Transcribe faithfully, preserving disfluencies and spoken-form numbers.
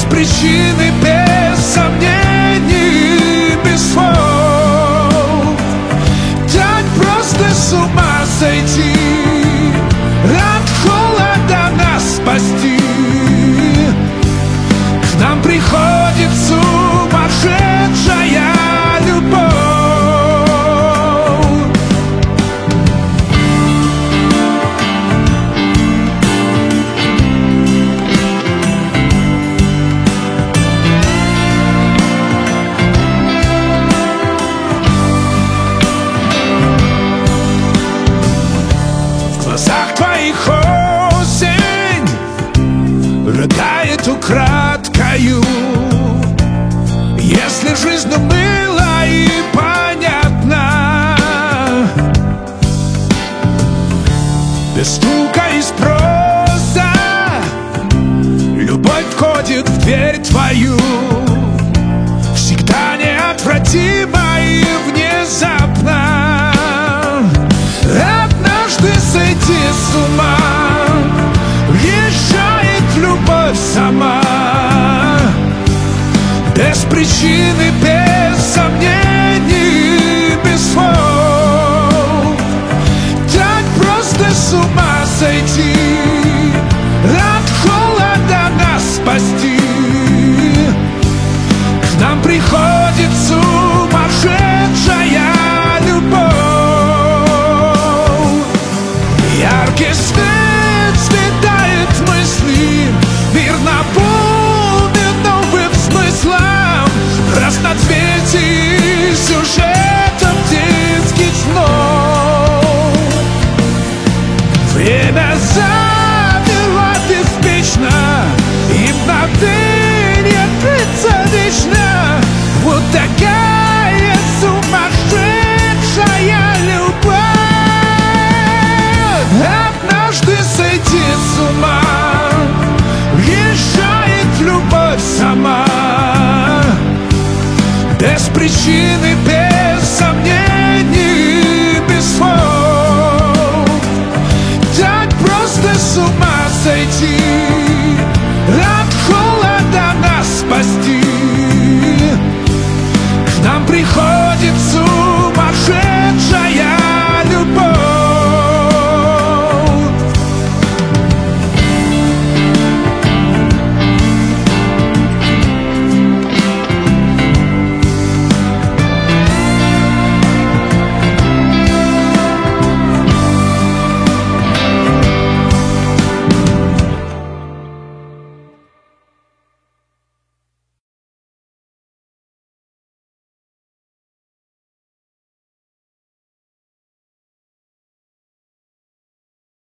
причины, без сомнений, без слов. Так просто с ума сойти, от холода нас спасти. К нам приходит сумасшедшая любовь. В глазах твоих осень рыдает украдкою. Если жизнь мыла и понятна, без стука и спроса любовь входит в дверь твою. Всегда неотвратимо и внезапно. Однажды сойти с ума решает любовь сама. Без причины, без сомнений, без слов. Так просто с ума сойти, от холода нас спасти. К нам приходит сумасшедшая любовь. Яркий свет светает мысли, мир наполнен новым смыслом, разноцветий сюжетом детских снов. Время замерло беспечно, и мгновенье длится вечно. Вот такая сумасшедшая любовь. Однажды сойти с ума решает любовь сама. Без причины, без